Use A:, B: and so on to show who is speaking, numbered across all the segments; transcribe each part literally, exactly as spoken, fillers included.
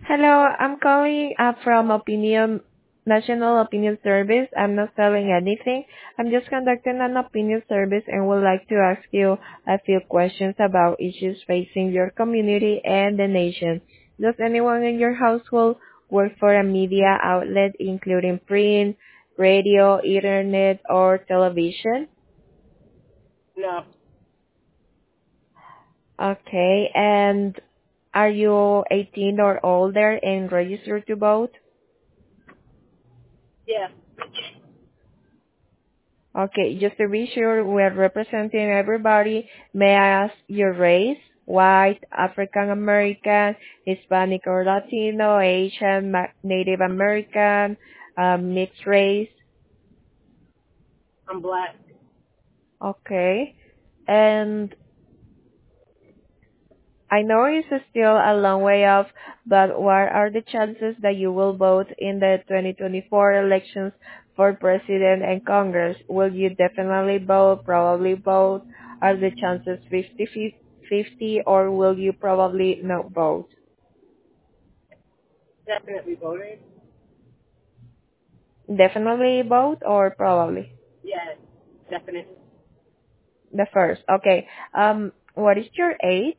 A: Hello, I'm calling uh, from Opinion National Opinion Service. I'm not selling anything. I'm just conducting an opinion service and would like to ask you a few questions about issues facing your community and the nation. Does anyone in your household work for a media outlet including print, radio, internet, or television?
B: No.
A: Okay, and are you eighteen or older and registered to vote?
B: Yeah.
A: Okay, just to be sure we're representing everybody, may I ask your race? White, African American, Hispanic or Latino, Asian, Ma- Native American, um, mixed race.
B: I'm black.
A: Okay. And I know it's still a long way off, but what are the chances that you will vote in the twenty twenty-four elections for president and Congress? Will you definitely vote, probably vote? Are the chances fifty fifty, or will you probably not vote?
B: Definitely voting.
A: Definitely vote or probably?
B: Yes. Definitely.
A: The first. Okay. Um, what is your age?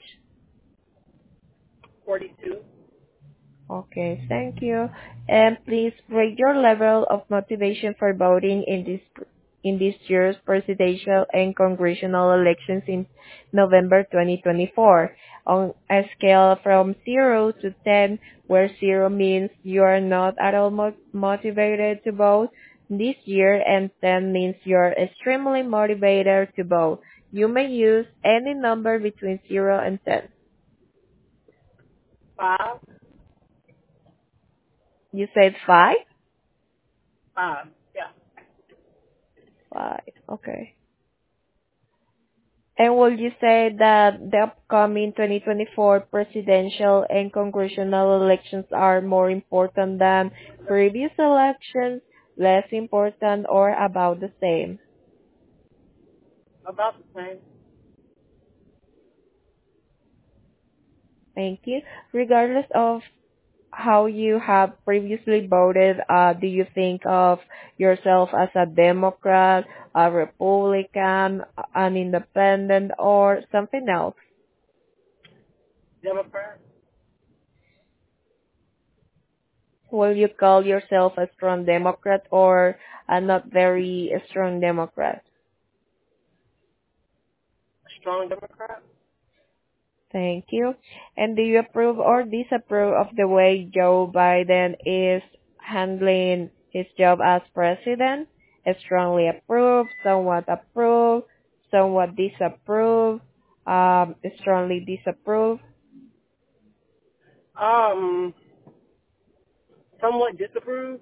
B: forty-two.
A: Okay, thank you. And please rate your level of motivation for voting in this in this year's presidential and congressional elections in November twenty twenty-four on a scale from zero to ten, where zero means you are not at all mo- motivated to vote this year and ten means you're extremely motivated to vote. You may use any number between zero and ten.
B: Five.
A: You said five?
B: Five. Yeah.
A: Five. Okay. And will you say that the upcoming twenty twenty-four presidential and congressional elections are more important than previous elections, less important, or about the same?
B: About the same.
A: Thank you. Regardless of how you have previously voted, uh, do you think of yourself as a Democrat, a Republican, an independent, or something else?
B: Democrat.
A: Will you call yourself a strong Democrat or a not very strong Democrat?
B: Strong Democrat.
A: Thank you. And do you approve or disapprove of the way Joe Biden is handling his job as president? Strongly approve, somewhat approve, somewhat disapprove, um, strongly disapprove.
B: Um. Somewhat disapproved.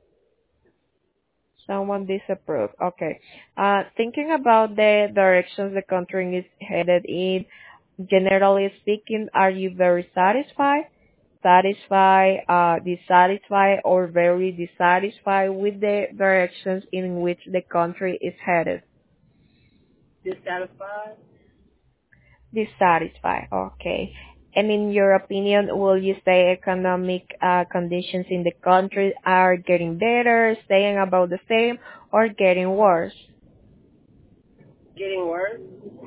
A: Someone disapprove. Okay. Uh, thinking about the directions the country is headed in, generally speaking, are you very satisfied, satisfied, uh, dissatisfied, or very dissatisfied with the directions in which the country is headed?
B: Dissatisfied.
A: Dissatisfied. Okay. And in your opinion, will you say economic uh, conditions in the country are getting better, staying about the same, or getting worse?
B: Getting worse.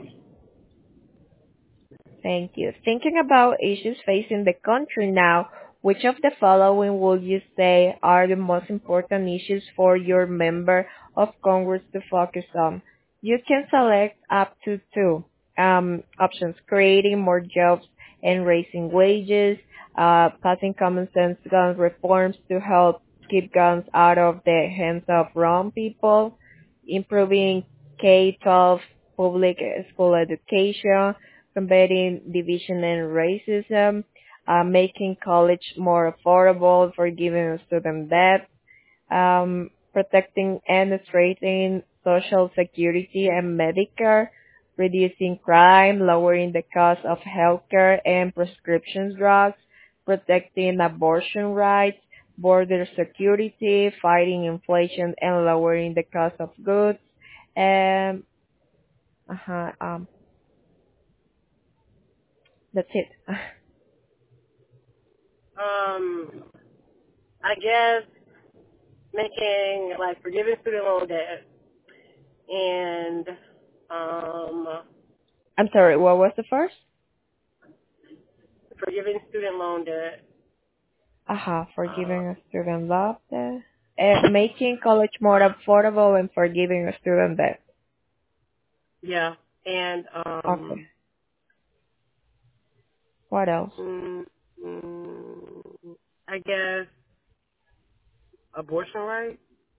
A: Thank you. Thinking about issues facing the country now, which of the following would you say are the most important issues for your member of Congress to focus on? You can select up to two um, options: creating more jobs and raising wages, uh, passing common sense gun reforms to help keep guns out of the hands of wrong people, improving K twelve public school education, combating division and racism, uh, making college more affordable, forgiving student debt, um, protecting and strengthening social security and Medicare, reducing crime, lowering the cost of healthcare and prescription drugs, protecting abortion rights, border security, fighting inflation and lowering the cost of goods, and uh um, that's it.
B: Um. Um, I guess making like forgiving student loan debt and um
A: I'm sorry, what was the first?
B: forgiving student loan debt.
A: Aha,
B: Uh,
A: forgiving a student loan debt. Uh, making college more affordable and forgiving a student debt.
B: yeah, and
A: Okay.
B: um,
A: What else?
B: mm, mm, I guess abortion rights.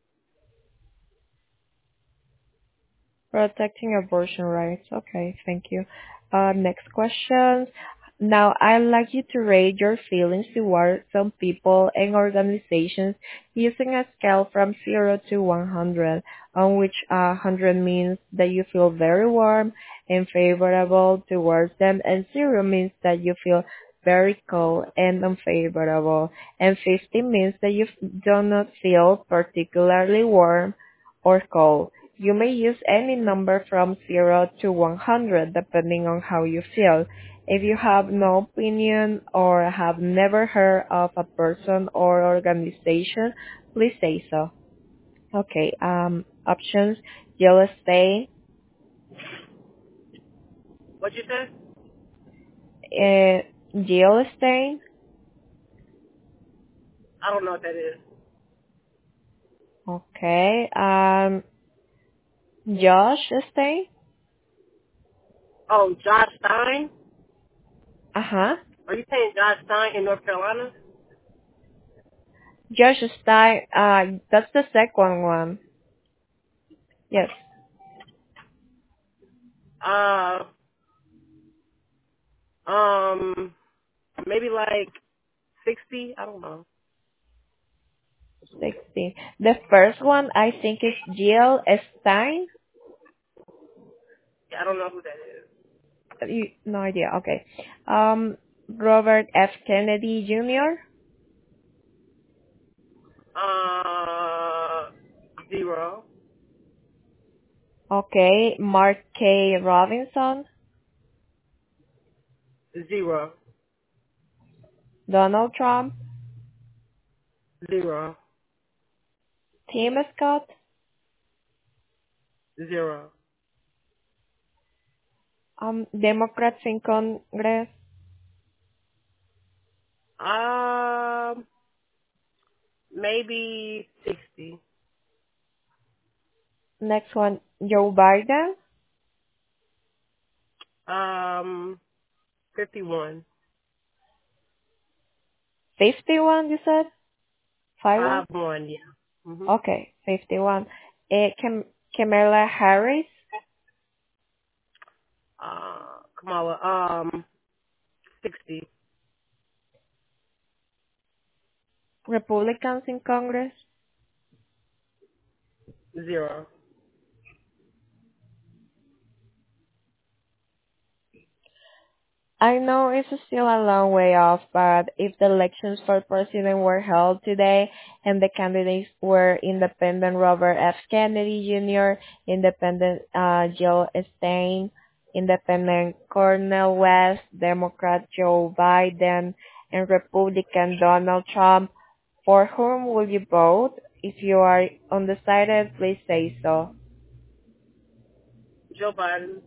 A: Protecting abortion rights. Okay, thank you. Uh, next question. Now, I'd like you to rate your feelings toward some people and organizations using a scale from zero to one hundred, on which uh, one hundred means that you feel very warm and favorable towards them, and zero means that you feel very cold and unfavorable, and fifty means that you do not feel particularly warm or cold. You may use any number from zero to one hundred depending on how you feel. If you have no opinion or have never heard of a person or organization, please say so. Okay, um, options, yellow stain,
B: What you said?
A: uh, yellow stain,
B: I don't know what that is.
A: okay, um, Josh stain,
B: Oh, Josh Stein.
A: uh-huh,
B: Are you saying Josh Stein in North Carolina?
A: Josh Stein, uh, that's the second one, yes.
B: Uh, um, maybe like sixty. I don't know.
A: sixteen. The first one I think is Jill Stein.
B: Yeah, I don't know who that is.
A: You, no idea. Okay. Um, Robert F. Kennedy Junior
B: Uh, zero,
A: Okay. Mark K. Robinson.
B: zero,
A: Donald Trump.
B: zero,
A: Tim Scott.
B: zero.
A: Um, Democrats in Congress.
B: Um, maybe sixty.
A: Next one, Joe Biden.
B: Um, fifty-one.
A: fifty-one, you said? five one?
B: Five one. Yeah. Mhm.
A: Okay, fifty-one. Eh, Kam- Kamala Harris.
B: Uh, Kamala. Um, sixty.
A: Republicans in Congress.
B: Zero.
A: I know it's still a long way off, but if the elections for president were held today and the candidates were Independent Robert F. Kennedy Junior, Independent uh, Jill Stein, Independent Cornel West, Democrat Joe Biden, and Republican Donald Trump, for whom will you vote? If you are undecided, please say so.
B: Joe Biden.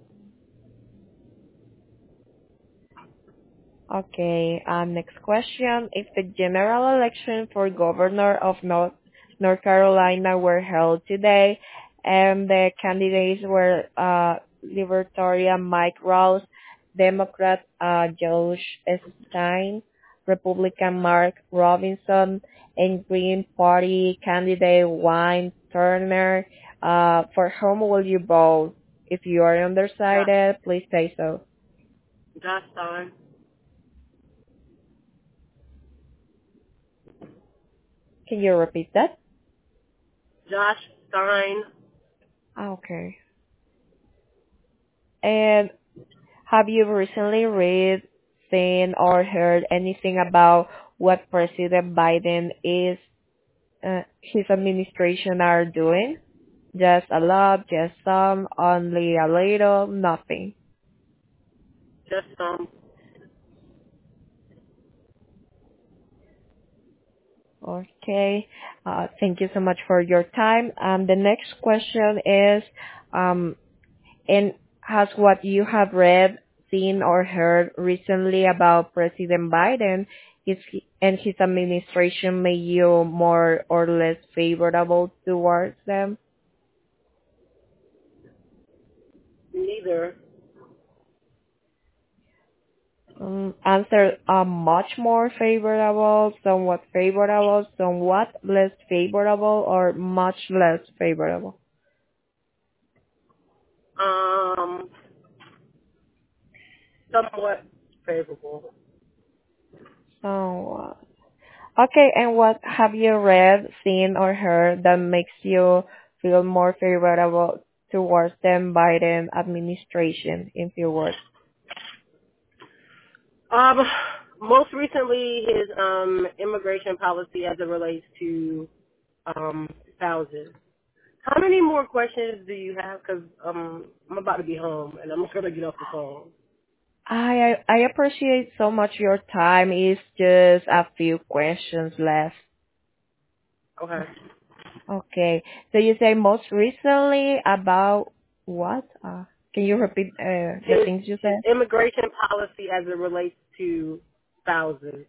A: Okay, um, next question. If the general election for governor of North, North Carolina were held today and the candidates were uh, Libertarian Mike Rouse, Democrat uh, Josh Stein, Republican Mark Robinson, and Green Party candidate Wayne Turner, uh, for whom will you vote? If you are
B: Josh.
A: undecided, please say so.
B: Josh Stein.
A: Can you repeat that?
B: Josh Stein.
A: Okay. And have you recently read, seen, or heard anything about what President Biden is, uh, his administration are doing? Just a lot, just some, only a little, nothing.
B: Just um.
A: Okay. Uh, thank you so much for your time. Um, the next question is, um, and has what you have read, seen, or heard recently about President Biden is he, and his administration made you more or less favorable towards them?
B: Neither.
A: Um, answer uh, much more favorable, somewhat favorable, somewhat less favorable, or much less favorable.
B: Um, somewhat favorable.
A: Somewhat. Okay, and what have you read, seen, or heard that makes you feel more favorable towards the Biden administration, in few words?
B: Um, most recently, his um immigration policy as it relates to um spouses. How many more questions do you have? Because um, I'm about to be home and I'm gonna get off the phone.
A: I I appreciate so much your time. It's just a few questions left.
B: Okay.
A: Okay, so you say most recently about what? Uh, can you repeat uh, the
B: His
A: things you
B: his
A: said?
B: immigration policy as it relates to spouses.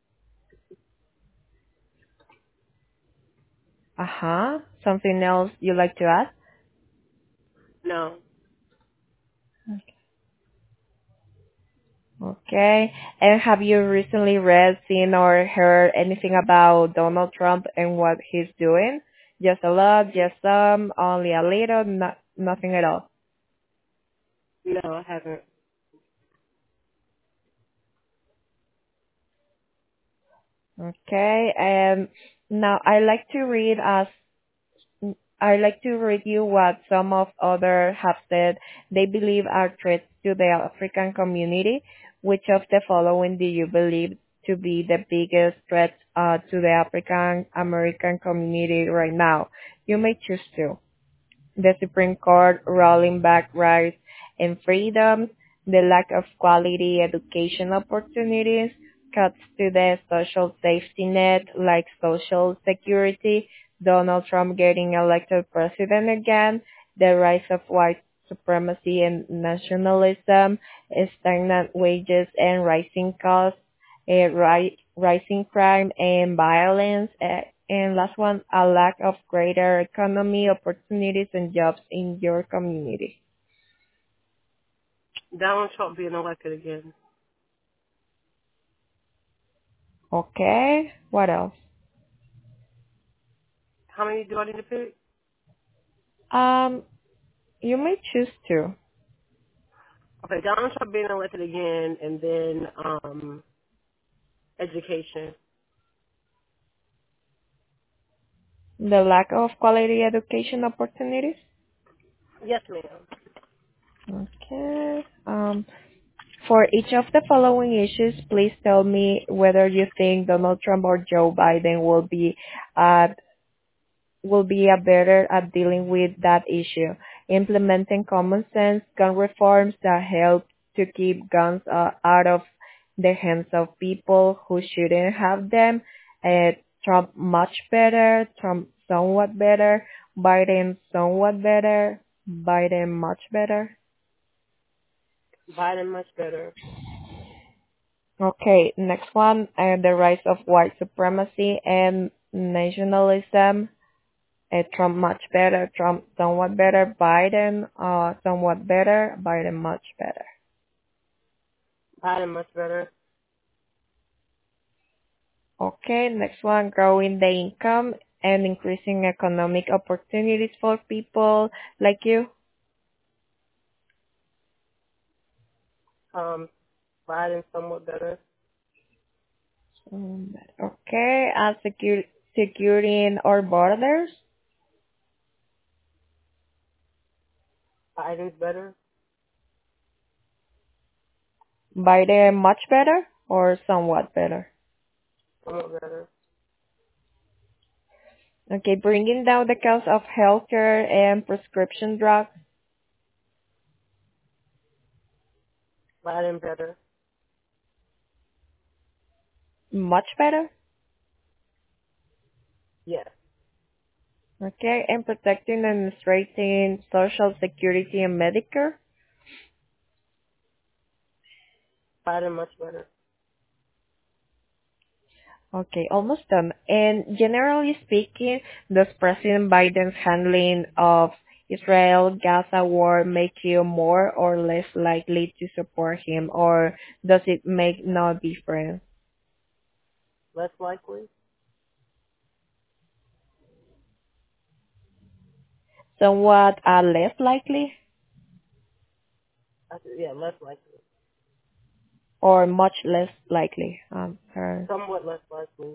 A: Uh-huh. Something else you like to add?
B: No.
A: Okay. And have you recently read, seen, or heard anything about Donald Trump and what he's doing? Just a lot, just some, only a little, not, nothing at all.
B: No, I haven't.
A: Okay. And now I like to read as I like to read you what some of others have said they believe are threats to the African community. Which of the following do you believe to be the biggest threat uh, to the African American community right now? You may choose to the Supreme Court rolling back rights and freedoms, the lack of quality education opportunities, cuts to the social safety net like Social Security, Donald Trump getting elected president again, the rise of white supremacy and nationalism, stagnant wages and rising costs, a ri- rising crime and violence, uh, and last one, a lack of greater economy opportunities and jobs in your community.
B: Donald Trump being elected again.
A: Okay, what else?
B: How many do I need to pick?
A: Um, you may choose to.
B: Okay, Donald Trump being elected again, and then um, education.
A: The lack of quality education opportunities.
B: Yes, ma'am.
A: Okay. Um, for each of the following issues, please tell me whether you think Donald Trump or Joe Biden will be at will be a better at dealing with that issue, implementing common sense gun reforms that help to keep guns uh, out of the hands of people who shouldn't have them. Uh, Trump much better, Trump somewhat better, Biden somewhat better, Biden much better.
B: Biden much better.
A: Okay, next one, uh, the rise of white supremacy and nationalism. Uh, Trump much better, Trump somewhat better, Biden uh, somewhat better, Biden much better.
B: Biden much better.
A: Okay, next one, growing the income and increasing economic opportunities for people like you.
B: Um, Biden somewhat better.
A: Um, Okay, uh, secure, securing our borders,
B: Biden's better.
A: Biden much better or somewhat better.
B: Somewhat better.
A: Okay, bringing down the cost of healthcare and prescription drugs,
B: Biden better.
A: much better.
B: Yes.
A: Okay, and protecting and strengthening Social Security and Medicare.
B: Biden much better.
A: Okay, almost done. And generally speaking, does President Biden's handling of Israel-Gaza war make you more or less likely to support him, or does it make no difference?
B: Less likely.
A: Somewhat uh, less likely,
B: I said, yeah, less likely.
A: or much less likely? Um, her.
B: Somewhat less likely.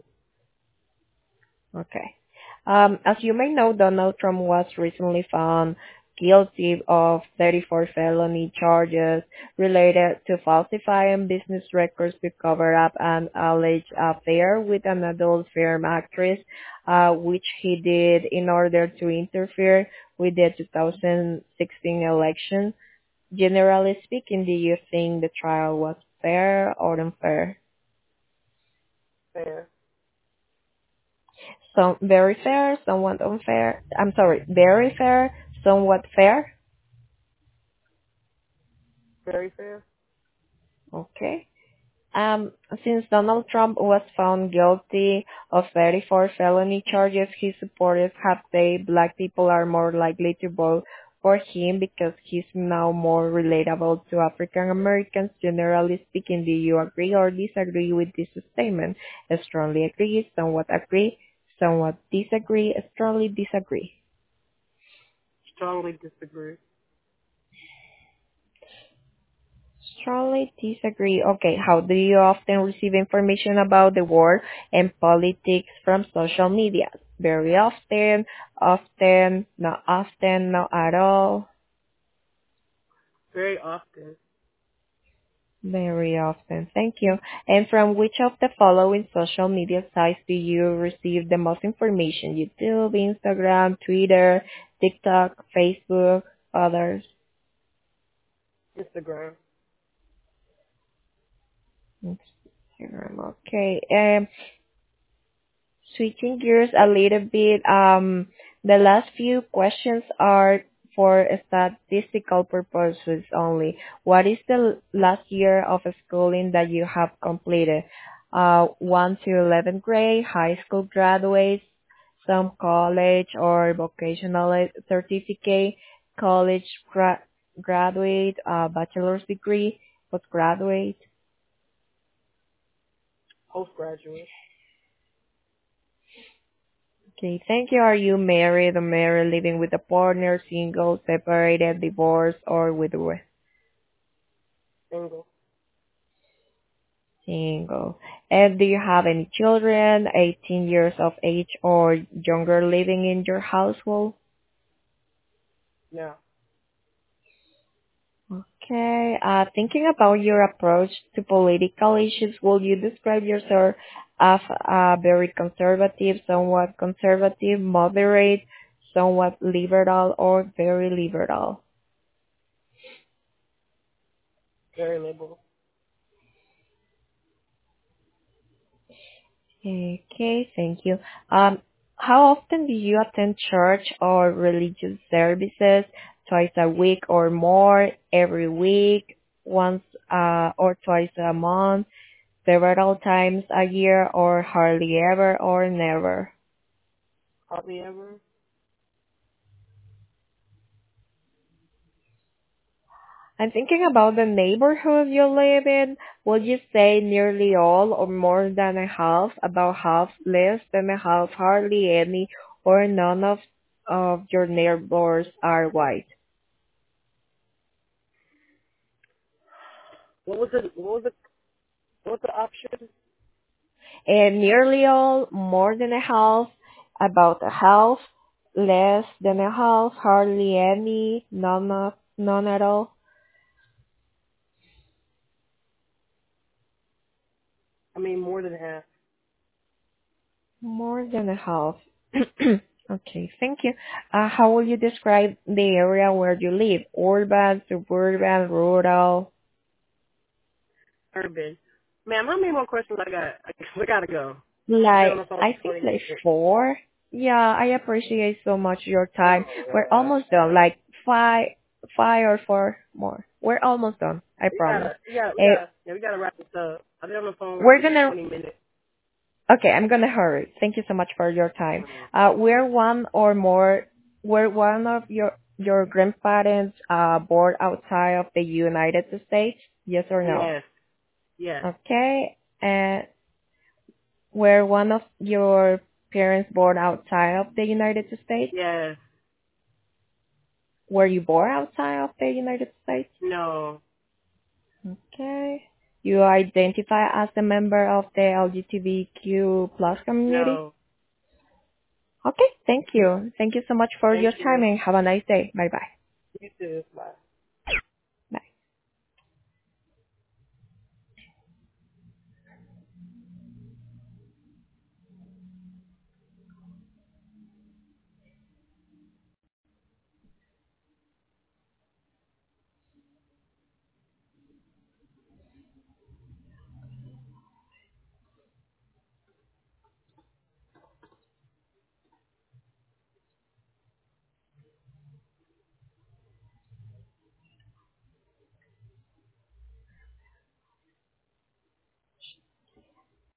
A: Okay. Um, as you may know, Donald Trump was recently found guilty of thirty-four felony charges related to falsifying business records to cover up an alleged affair with an adult film actress, uh, which he did in order to interfere with the two thousand sixteen election. Generally speaking, do you think the trial was fair or unfair?
B: Fair.
A: Some very fair, somewhat unfair. I'm sorry, very fair, somewhat fair.
B: Very fair.
A: Okay. Um, since Donald Trump was found guilty of thirty-four felony charges, his supporters have said black people are more likely to vote for him because he's now more relatable to African Americans. Generally speaking, do you agree or disagree with this statement? Strongly agree, somewhat agree, somewhat disagree, strongly disagree.
B: Strongly disagree.
A: Strongly disagree. Okay, how do you often receive information about the world and politics from social media? Very often, often, not often, not at all.
B: Very often.
A: Very often. Thank you. And from which of the following social media sites do you receive the most information? YouTube, Instagram, Twitter, TikTok, Facebook, others?
B: Instagram.
A: Instagram. Okay. Um, Switching gears a little bit, um, the last few questions are for statistical purposes only. What is the last year of schooling that you have completed? Uh, one to eleventh grade, high school graduates, some college or vocational certificate, college gra- graduate, uh, bachelor's degree, postgraduate.
B: Postgraduate.
A: Okay, thank you. Are you married, unmarried, living with a partner, single, separated, divorced, or widowed?
B: Single.
A: Single. And do you have any children, eighteen years of age or younger, living in your household?
B: No.
A: Okay. Uh, thinking about your approach to political issues, will you describe yourself as uh, very conservative, somewhat conservative, moderate, somewhat liberal, or very liberal?
B: Very liberal.
A: Okay, thank you. Um, how often do you attend church or religious services? Twice a week or more, every week, once uh, or twice a month, several times a year, or hardly ever or never?
B: Hardly ever.
A: I'm thinking about the neighborhood you live in. Would you say nearly all or more than a half, about half, less than a half, hardly any, or none of, of your neighbors are white?
B: What was the what was the what was the option?
A: And nearly all, more than a half, about a half, less than a half, hardly any, none of, none at all.
B: I mean more than half.
A: More than a half. Okay, thank you. Uh, how will you describe the area where you live? Urban, suburban, rural?
B: Urban. Ma'am, how many more questions I got? I, I gotta go. I've been on
A: Like,
B: the phone
A: I
B: for
A: think
B: twenty
A: like
B: minutes.
A: four, Yeah, I appreciate so much your time. We're almost done. Like five, five or four more. We're almost done. I
B: We
A: promise.
B: gotta, yeah, we
A: Uh,
B: gotta, yeah, we gotta wrap this up. I've been on the phone with
A: we're
B: you for
A: gonna.
B: twenty minutes.
A: Okay, I'm gonna hurry. Thank you so much for your time. Uh, we're one or more. We're one of your your grandparents uh born outside of the United States. Yes or no?
B: Yes, yes,
A: Okay. And were one of your parents born outside of the United States?
B: yes.
A: Were you born outside of the United States?
B: No,
A: Okay. You identify as a member of the L G B T Q plus community?
B: no.
A: Okay, thank you. Thank you so much for
B: Thank
A: your time
B: you.
A: and have a nice day. Bye bye.
B: You too. Bye.